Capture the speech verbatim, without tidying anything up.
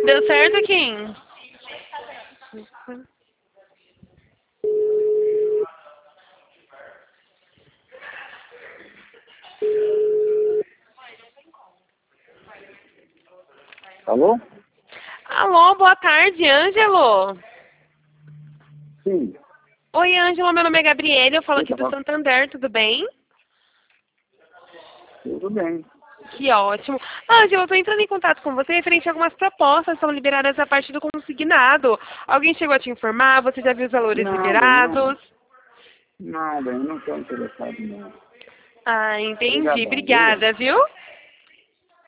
Deu certo, Kim? Alô? Alô, boa tarde, Ângelo. Sim. Oi, Ângelo, meu nome é Gabriele, eu falo Quem aqui tá do falando? Santander, tudo bem? Tudo bem. Que ótimo. Ângelo, eu tô entrando em contato com você referente a algumas propostas que são liberadas a partir do consignado. Alguém chegou a te informar? Você já viu os valores Nada, não. liberados? Nada, eu não estou interessado não. Ah, entendi. Obrigadão, viu? Obrigada, viu?